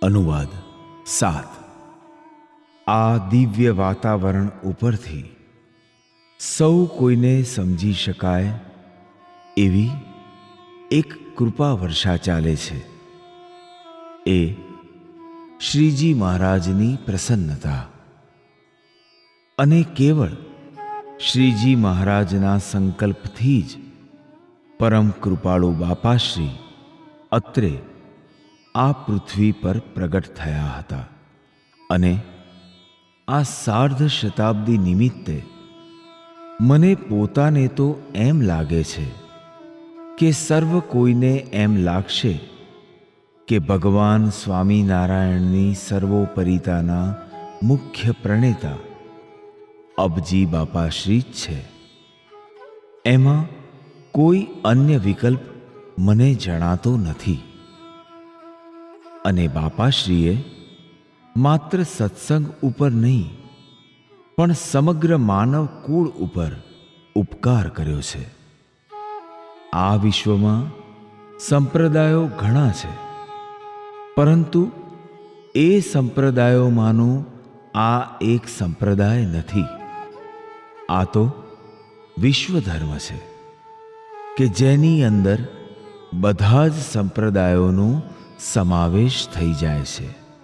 અનુવાદ 7 આ દિવ્ય વાતાવરણ ઉપરથી સૌ કોઈને સમજી શકાય એવી એક કૃપા વર્ષા ચાલે છે. એ શ્રીજી મહારાજની પ્રસન્નતા અને કેવળ શ્રીજી મહારાજના સંકલ્પથી જ પરમ કૃપાળુ બાપાશ્રી અત્રે આ પૃથ્વી પર પ્રગટ થયા હતા. અને આ સાર્ધ શતાબ્દી નિમિત્તે મને પોતાને તો એમ લાગે છે કે સર્વ કોઈને એમ લાગશે કે ભગવાન સ્વામિનારાયણની સર્વોપરિતાના મુખ્ય પ્રણેતા અબજી બાપાશ્રી જ છે. એમાં કોઈ અન્ય વિકલ્પ મને જણાતો નથી. અને બાપાશ્રીએ માત્ર સત્સંગ ઉપર નહીં પણ સમગ્ર માનવ કુળ ઉપર ઉપકાર કર્યો છે. આ વિશ્વમાં સંપ્રદાયો ઘણા છે, પરંતુ એ સંપ્રદાયોમાંનો આ એક સંપ્રદાય નથી. આ તો વિશ્વધર્મ છે કે જેની અંદર બધા જ સંપ્રદાયોનો સમાવેશ થઈ જાય છે.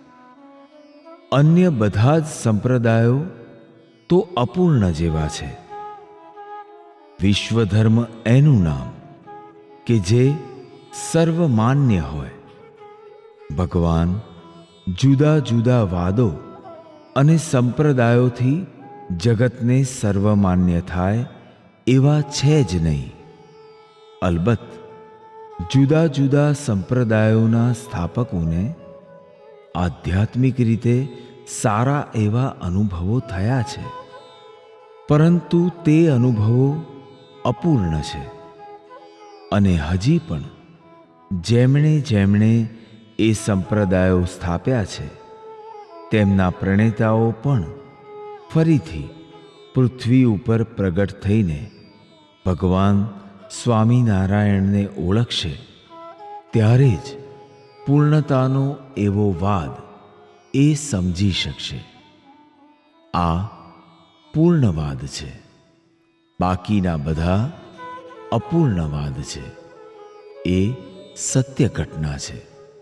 અન્ય બધા જ સંપ્રદાયો તો અપૂર્ણ જેવા છે. વિશ્વધર્મ એનું નામ કે જે સર્વમાન્ય હોય. ભગવાન જુદા જુદા વાદો અને સંપ્રદાયોથી જગતને સર્વમાન્ય થાય એવા છે જ નહીં. અલબત્ત જુદા જુદા સંપ્રદાયોના સ્થાપકોને આધ્યાત્મિક રીતે સારા એવા અનુભવો થયા છે, પરંતુ તે અનુભવો અપૂર્ણ છે. અને હજી પણ જેમણે જેમણે એ સંપ્રદાયો સ્થાપ્યા છે તેમના પ્રણેતાઓ પણ ફરીથી પૃથ્વી ઉપર પ્રગટ થઈને ભગવાન સ્વામિનારાયણને ઓળખશે ત્યારે જ પૂર્ણતાનો એવો વાદ એ સમજી શકશે. આ પૂર્ણવાદ છે, બાકીના બધા અપૂર્ણવાદ છે. એ સત્ય ઘટના છે.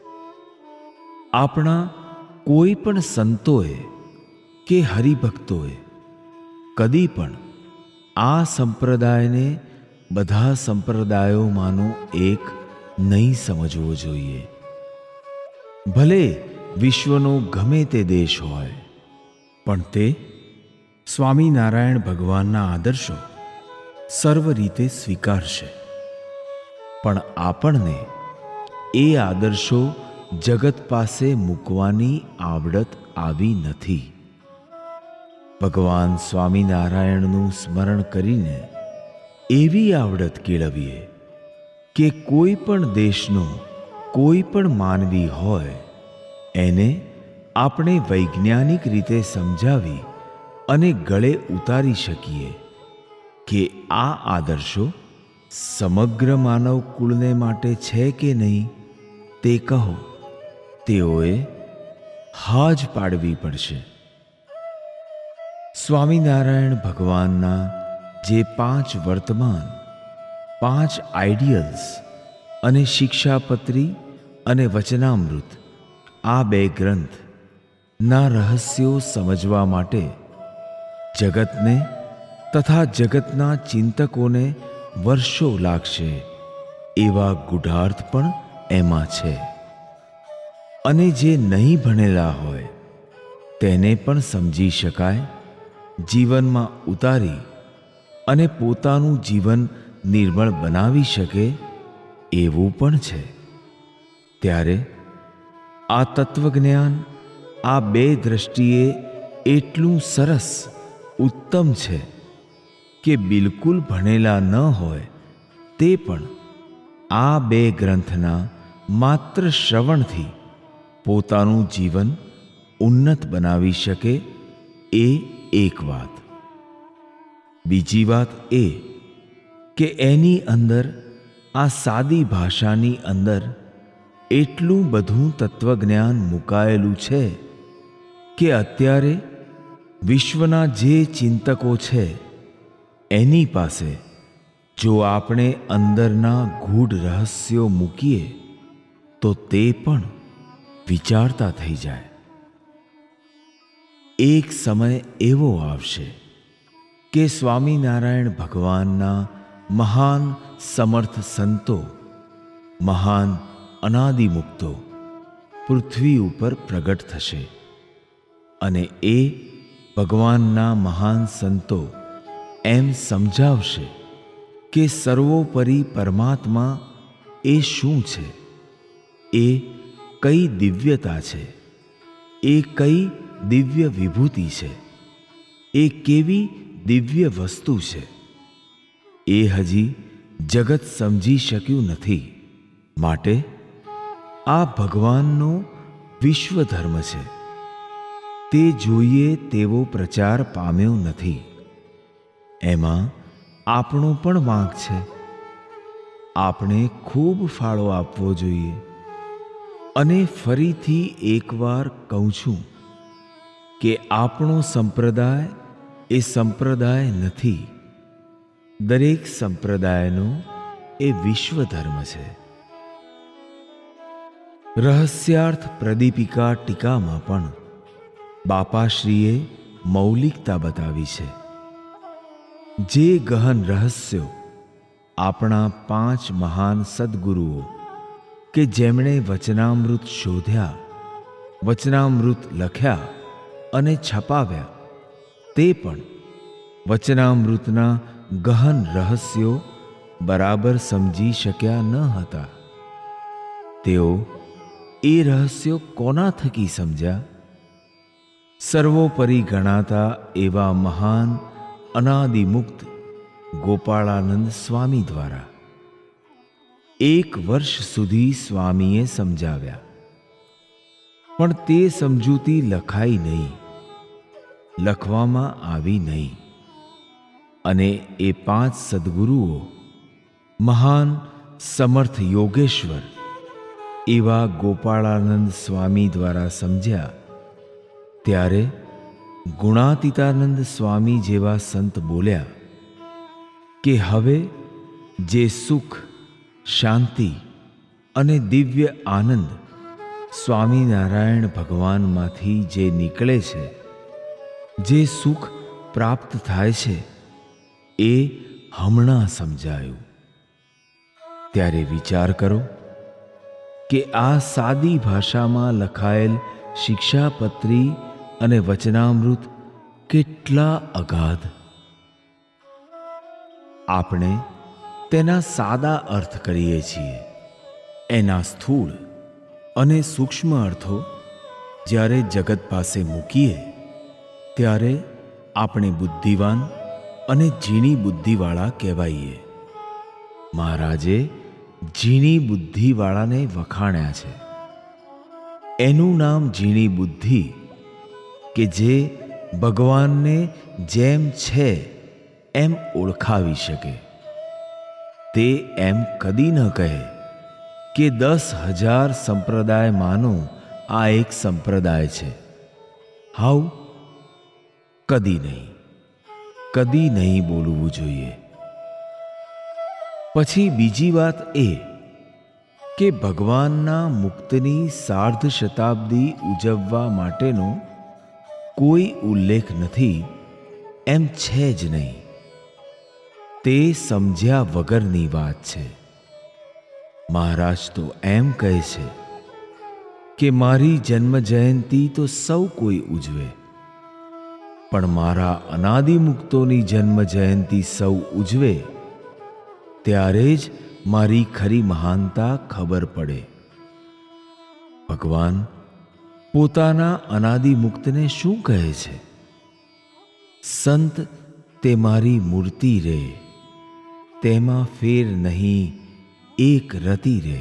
આપણા કોઈ પણ સંતોએ કે હરિભક્તોએ કદી પણ આ સંપ્રદાયને બધા સંપ્રદાયોમાંનો એક નહીં સમજવો જોઈએ. ભલે વિશ્વનો ગમે તે દેશ હોય, પણ તે સ્વામિનારાયણ ભગવાનના આદર્શો સર્વ રીતે સ્વીકારશે. પણ આપણને એ આદર્શો જગત પાસે મૂકવાની આવડત આવી નથી. ભગવાન સ્વામિનારાયણનું સ્મરણ કરીને એવી આવડત કેળવીએ કે કોઈ પણ દેશનો કોઈ પણ માનવી હોય એને આપણે વૈજ્ઞાનિક રીતે સમજાવી અને ગળે ઉતારી શકીએ કે આ આદર્શો સમગ્ર માનવ કુળને માટે છે કે નહીં તે કહો. તેઓએ હા જ પાડવી પડશે. સ્વામિનારાયણ ભગવાનના જે 5 વર્તમાન, 5 આઈડિયલ્સ અને શિક્ષાપત્રી અને વચનામૃત, આ 2 ગ્રંથ ના રહસ્યો સમજવા માટે જગતને તથા જગતના ચિંતકોને વર્ષો લાગશે એવા ગૂઢાર્થ પણ એમાં છે. અને જે નહીં ભણેલા હોય તેને પણ સમજી શકાય, જીવનમાં ઉતારી અને પોતાનું જીવન નિર્મળ બનાવી શકે એવું પણ છે. ત્યારે આ તત્વજ્ઞાન આ 2 દ્રષ્ટિએ એટલું સરસ, ઉત્તમ છે કે બિલકુલ ભણેલા ન હોય તે પણ આ 2 ગ્રંથના માત્ર શ્રવણથી પોતાનું જીવન ઉન્નત બનાવી શકે. એ એક વાત. બીજી વાત એ કે એની અંદર, આ સાદી ભાષાની અંદર એટલું બધું તત્વજ્ઞાન મુકાયેલું છે કે અત્યારે વિશ્વના જે ચિંતકો છે એની પાસે જો આપણે અંદરના ગૂઢ રહસ્યો મૂકીએ તો તે પણ વિચારતા થઈ જાય. એક સમય એવો આવશે કે સ્વામિનારાયણ ભગવાનના મહાન સમર્થ સંતો, મહાન અનાદિમુક્તો પૃથ્વી ઉપર પ્રગટ થશે અને એ ભગવાનના મહાન સંતો એમ સમજાવશે કે સર્વોપરી પરમાત્મા એ શું છે, એ કઈ દિવ્યતા છે, એ કઈ દિવ્ય વિભૂતિ છે, એ કેવી દિવ્ય વસ્તુ છે, એ હજી જગત સમજી શક્યું નથી. માટે આ ભગવાનનો વિશ્વ ધર્મ છે. તે જોઈએ તેવો પ્રચાર પામ્યો નથી. એમાં આપણો પણ વાંક છે. આપણે ખૂબ ફાળો આપવો જોઈએ. અને ફરીથી એકવાર કહું છું કે આપણો સંપ્રદાય એ સંપ્રદાય નથી. દરેક સંપ્રદાયનો એ વિશ્વ ધર્મ છે. રહસ્યાર્થ પ્રદીપિકા ટીકામાં પણ બાપાશ્રીએ મૌલિકતા બતાવી છે. જે ગહન રહસ્યો આપણા 5 મહાન સદ્ગુરુઓ કે જેમણે વચનામૃત શોધ્યા, વચનામૃત લખ્યા અને છપાવ્યા, તે પણ વચનામૃતના ગહન રહસ્યો બરાબર સમજી શક્યા ન હતા. તેઓ એ રહસ્યો કોના થકી સમજ્યા? સર્વોપરી ગણાતા એવા મહાન અનાદિમુક્ત ગોપાળાનંદ સ્વામી દ્વારા. 1 વર્ષ સુધી સ્વામીએ સમજાવ્યા, પણ તે સમજૂતી લખાઈ નહીં, લખવામાં આવી નહીં. અને એ 5 સદ્ગુરુઓ મહાન સમર્થ યોગેશ્વર એવા ગોપાળાનંદ સ્વામી દ્વારા સમજ્યા. ત્યારે ગુણાતીતાનંદ સ્વામી જેવા સંત બોલ્યા કે હવે જે સુખ, શાંતિ અને દિવ્ય આનંદ સ્વામિનારાયણ ભગવાનમાંથી જે નીકળે છે, જે સુખ પ્રાપ્ત થાય છે, એ હમણાં સમજાયું. ત્યારે વિચાર કરો કે આ સાદી ભાષામાં લખાયેલ શિક્ષાપત્રી અને વચનામૃત કેટલા અગાધ. આપણે તેના સાદા અર્થ કરીએ છીએ. એના સ્થૂળ અને સૂક્ષ્મ અર્થો જ્યારે જગત પાસે મૂકીએ ત્યારે આપણે બુદ્ધિવાન અને ઝીણી બુદ્ધિવાળા કહેવાઈએ. મહારાજે ઝીણી બુદ્ધિવાળાને વખાણ્યા છે. એનું નામ ઝીણી બુદ્ધિ કે જે ભગવાનને જેમ છે એમ ઓળખાવી શકે. તે એમ કદી ન કહે કે 10,000 સંપ્રદાયમાંનો આ એક સંપ્રદાય છે. હાઉ કદી નહીં, કદી નહીં બોલવું જોઈએ. પછી બીજી વાત એ કે ભગવાનના મુક્તની 1/2 શતાબ્દી ઉજવવા માટેનો કોઈ ઉલ્લેખ નથી એમ છે જ નહીં. તે સમજ્યા વગરની વાત છે. મહારાજ તો એમ કહે છે કે મારી જન્મ જયંતિ તો સૌ કોઈ ઉજવે, પણ મારા અનાદિમુક્તોની જન્મ જયંતિ સૌ ઉજવે ત્યારે જ મારી ખરી મહાનતા ખબર પડે. ભગવાન પોતાના અનાદિમુક્તને શું કહે છે? સંત તે મારી મૂર્તિ રે, તેમાં ફેર નહીં એક રતિ રે.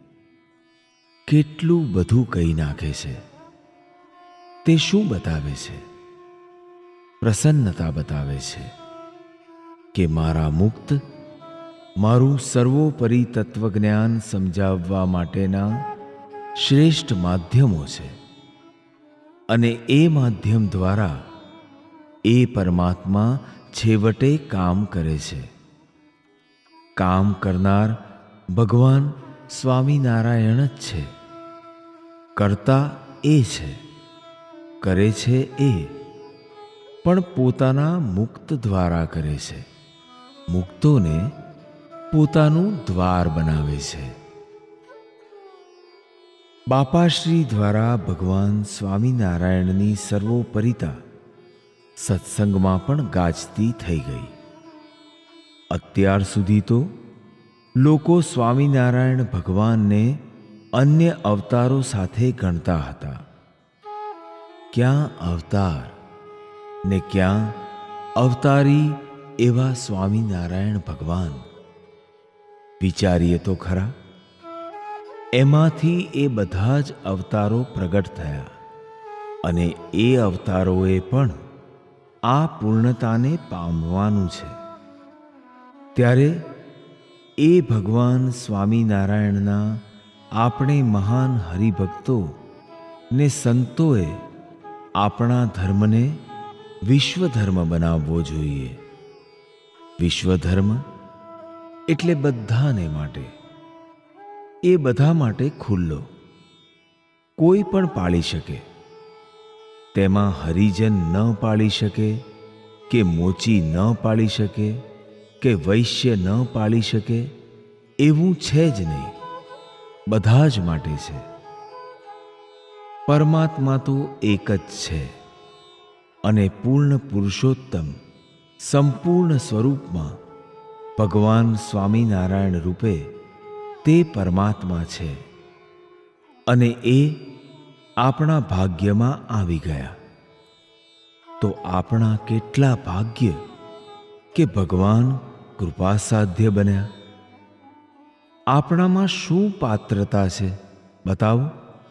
કેટલું બધું કહી નાખે છે. તે શું બતાવે છે? પ્રસન્નતા બતાવે છે કે મારા મુક્ત મારું સર્વોપરી તત્વજ્ઞાન સમજાવવા માટેના શ્રેષ્ઠ માધ્યમો છે અને એ માધ્યમ દ્વારા એ પરમાત્મા છેવટે કામ કરે છે. કામ કરનાર ભગવાન સ્વામિનારાયણ જ છે. કરતા એ છે, કરે છે એ, પણ પોતાના મુક્ત દ્વારા કરે છે. મુક્તોને પોતાનું દ્વાર બનાવે છે. બાપાશ્રી દ્વારા ભગવાન સ્વામિનારાયણની સર્વોપરિતા સત્સંગમાં પણ ગાજતી થઈ ગઈ. અત્યાર સુધી તો લોકો સ્વામિનારાયણ ભગવાનને અન્ય અવતારો સાથે ગણતા હતા. ક્યાં અવતાર ને ક્યાં અવતારી એવા સ્વામિનારાયણ ભગવાન! વિચારીએ તો ખરા. એમાંથી એ બધા જ અવતારો પ્રગટ થયા અને એ અવતારોએ પણ આ પૂર્ણતાને પામવાનું છે. ત્યારે એ ભગવાન સ્વામિનારાયણના આપણે મહાન હરિભક્તો ને સંતોએ આપણા ધર્મને વિશ્વધર્મ બનાવવો જોઈએ. વિશ્વધર્મ એટલે બધાને માટે, એ બધા માટે ખુલ્લો. કોઈ પણ પાળી શકે. તેમાં હરિજન ન પાળી શકે, કે મોચી ન પાળી શકે, કે વૈશ્ય ન પાળી શકે, એવું છે જ નહીં. બધા જ માટે છે. પરમાત્મા તો એક જ છે અને પૂર્ણ પુરુષોત્તમ સંપૂર્ણ સ્વરૂપમાં ભગવાન સ્વામિનારાયણ રૂપે તે પરમાત્મા છે અને એ આપણા ભાગ્યમાં આવી ગયા. તો આપણા કેટલા ભાગ્ય કે ભગવાન કૃપાસાધ્ય બન્યા. આપણામાં શું પાત્રતા છે બતાવો?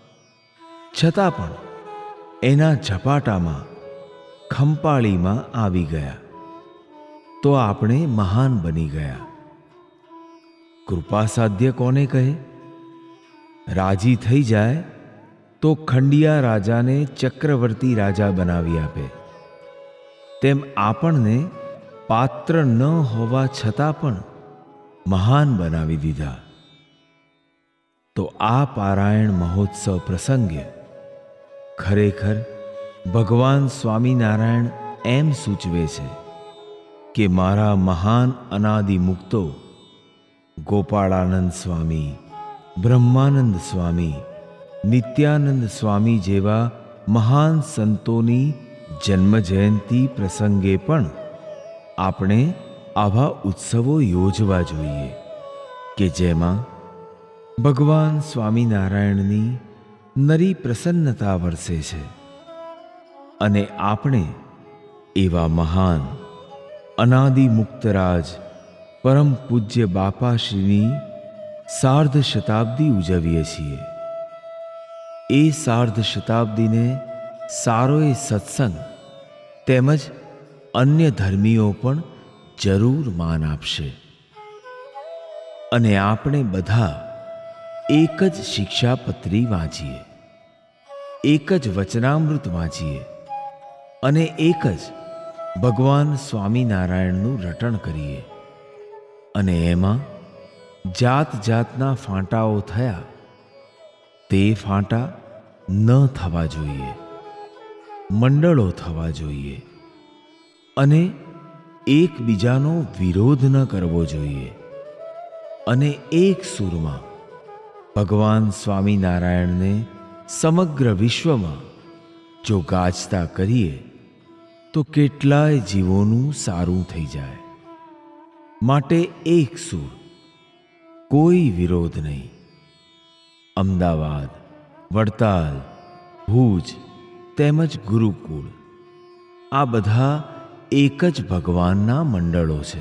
છતાં પણ એના ઝપાટામાં ખંપાળીમાં આવી ગયા તો આપણે મહાન બની ગયા. કૃપાસાધ્ય કોને કહે? રાજી થઈ જાય તો ખંડિયા રાજાને ચક્રવર્તી રાજા બનાવી આપે, તેમ આપણને પાત્ર ન હોવા છતાં પણ મહાન બનાવી દીધા. તો આ પારાયણ મહોત્સવ પ્રસંગે ખરેખર ભગવાન સ્વામિનારાયણ એમ સૂચવે છે કે મારા મહાન અનાદિ મુક્તો ગોપાળાનંદ સ્વામી, બ્રહ્માનંદ સ્વામી, નિત્યાનંદ સ્વામી જેવા મહાન સંતોની જન્મજયંતિ પ્રસંગે પણ આપણે આવા ઉત્સવો યોજવા જોઈએ કે જેમાં ભગવાન સ્વામિનારાયણની નરી પ્રસન્નતા વરસે છે અને આપણે એવા મહાન અનાદિ મુક્તરાજ પરમ પૂજ્ય બાપાશ્રીની સાર્ધ શતાબ્દી ઉજવીએ છીએ. એ સાર્ધ શતાબ્દીને સારોએ સત્સંગ તેમજ અન્ય ધર્મીઓ પણ જરૂર માન આપશે અને આપણે બધા એક જ શિક્ષાપત્રી વાંચીએ, એક જ વચનામૃત વાંચીએ અને એક જ ભગવાન સ્વામિનારાયણનું રટણ કરીએ. અને એમાં જાત જાતના ફાંટાઓ થયા તે ફાંટા ન થવા જોઈએ. મંડળો થવા જોઈએ અને એકબીજાનો વિરોધ ન કરવો જોઈએ અને એક સૂરમાં ભગવાન સ્વામિનારાયણને સમગ્ર વિશ્વમાં જો ગાજતા કરીએ તો કેટલાય જીવોનું સારું થઈ જાય. માટે એક સૂર, કોઈ વિરોધ નહીં. અમદાવાદ, વડતાલ, ભુજ તેમજ ગુરુકુળ આ બધા એક જ ભગવાનના મંડળો છે.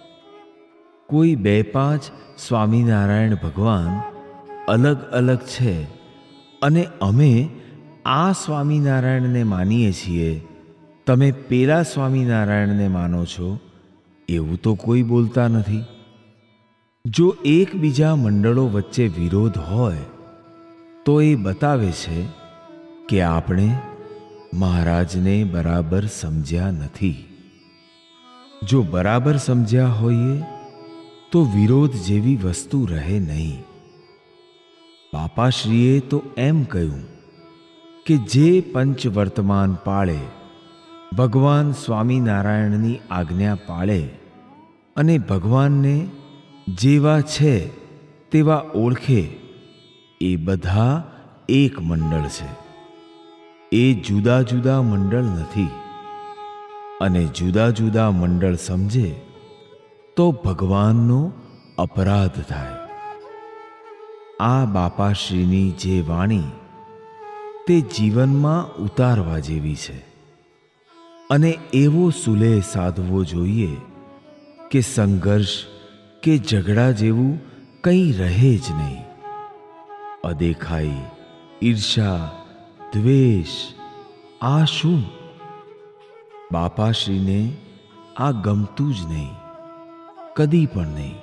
કોઈ 2-5 સ્વામિનારાયણ ભગવાન અલગ અલગ છે અને અમે આ સ્વામિનારાયણને માનીએ છીએ, તમે પેલા સ્વામિનારાયણને માનો છો, એવું તો કોઈ બોલતા નથી. જો એકબીજા મંડળો વચ્ચે વિરોધ હોય તો એ બતાવે છે કે આપણે મહારાજને બરાબર સમજ્યા નથી. જો બરાબર સમજ્યા હોઈએ તો વિરોધ જેવી વસ્તુ રહે નહીં. બાપાશ્રીએ તો એમ કહ્યું કે જે પંચવર્તમાન પાળે, ભગવાન સ્વામિનારાયણની આજ્ઞા પાળે અને ભગવાનને જેવા છે તેવા ઓળખે, એ બધા એક મંડળ છે. એ જુદા જુદા મંડળ નથી. અને જુદા જુદા મંડળ સમજે તો ભગવાનનો અપરાધ થાય. આ બાપાશ્રીની જે વાણી તે જીવનમાં ઉતારવા જેવી છે. અને એવો સુલેહ સાધવો જોઈએ કે સંઘર્ષ કે ઝઘડા જેવું કંઈ રહે જ નહીં. અદેખાઈ, ઈર્ષા, દ્વેષ, આ શું? બાપાશ્રીને આ ગમતું જ નહીં, કદી પણ નહીં.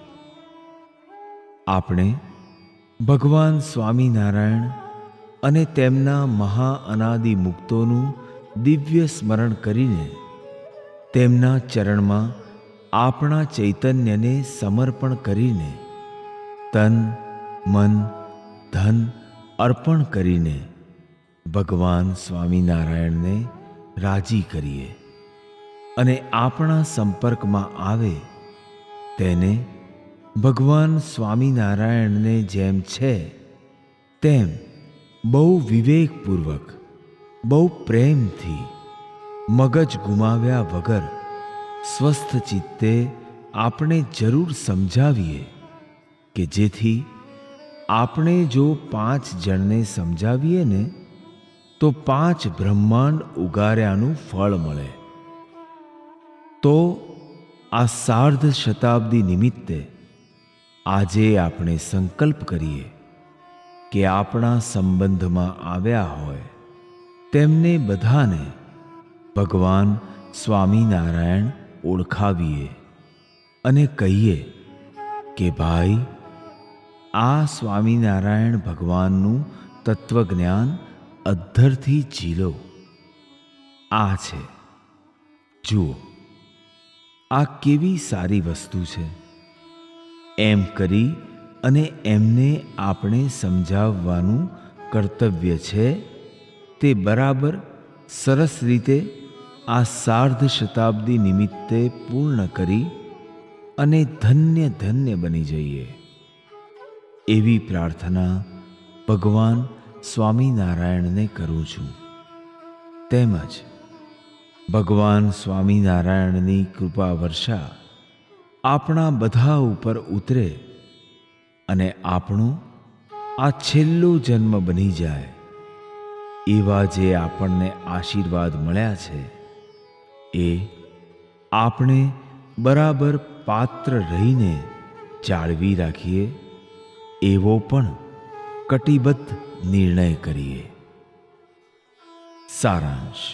આપણે ભગવાન સ્વામિનારાયણ અને તેમના મહાઅનાદિ મુક્તોનું દિવ્ય સ્મરણ કરીને તેમના ચરણમાં આપણા ચૈતન્યને સમર્પણ કરીને તન, મન, ધન અર્પણ કરીને ભગવાન સ્વામિનારાયણને રાજી કરીએ. અને આપણા સંપર્કમાં આવે તેને ભગવાન સ્વામિનારાયણને જેમ છે તેમ બહુ વિવેકપૂર્વક, બહુ પ્રેમથી, મગજ ગુમાવ્યા વગર સ્વસ્થ ચિત્તે આપણે જરૂર સમજાવીએ કે જેથી આપણે જો 5 જણને સમજાવીએ ને તો 5 બ્રહ્માંડ ઉગાર્યાનું ફળ મળે. તો આ સાર્ધ શતાબ્દી નિમિત્તે આજે આપણે સંકલ્પ કરીએ કે આપણા સંબંધમાં આવ્યા હોય તેમને બધાને ભગવાન સ્વામિનારાયણ ઓળખાવીએ અને કહીએ કે ભાઈ, આ સ્વામિનારાયણ ભગવાનનું તત્વજ્ઞાન અદ્ધરથી ઝીલો. આ છે, જુઓ, આ કેવી સારી વસ્તુ છે. એમ કરી અને એમને આપણે સમજાવવાનું કર્તવ્ય છે. તે બરાબર સરસ રીતે આ સાર્ધ શતાબ્દી નિમિત્તે પૂર્ણ કરી અને ધન્ય ધન્ય બની જઈએ એવી પ્રાર્થના ભગવાન સ્વામિનારાયણને કરું છું. તેમજ ભગવાન સ્વામિનારાયણની કૃપા વર્ષા આપણા બધા ઉપર ઉતરે અને આપણો આ છેલ્લો જન્મ બની જાય એવા જે આપણને આશીર્વાદ મળ્યા છે એ આપણે બરાબર પાત્ર રહીને જાળવી રાખીએ એવો પણ કટિબદ્ધ નિર્ણય કરીએ. સારાંશ: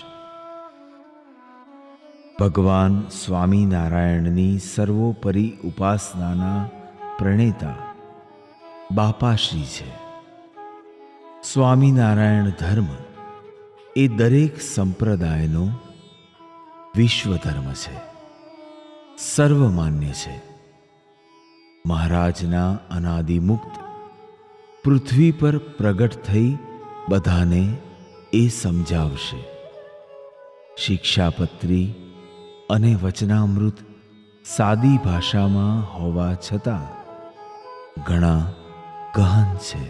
ભગવાન સ્વામિનારાયણની સર્વોપરી ઉપાસનાના પ્રણેતા બાપાશ્રી છે. સ્વામિનારાયણ ધર્મ એ દરેક સંપ્રદાયનો વિશ્વ ધર્મ છે, સર્વમાન્ય છે. મહારાજના અનાદિમુક્ત પૃથ્વી પર પ્રગટ થઈ બધાને એ સમજાવશે. શિક્ષાપત્રી અને વચનામૃત સાદી ભાષામાં હોવા છતાં ઘણા ગહન છે.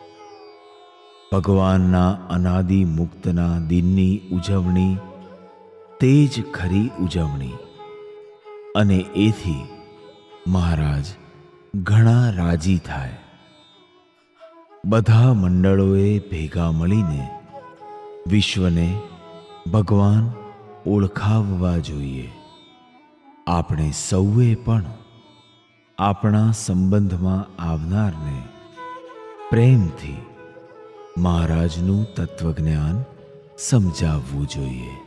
ભગવાનના અનાદિ મુક્તના દિનની ઉજવણી તે જ ખરી ઉજવણી. અને એથી મહારાજ ઘણા રાજી થાય. બધા મંડળોએ ભેગા મળીને વિશ્વને ભગવાન ઓળખાવવા જોઈએ. આપણે સૌએ પણ આપણા સંબંધમાં આવનારને પ્રેમથી મહારાજનું તત્વજ્ઞાન સમજાવવું જોઈએ.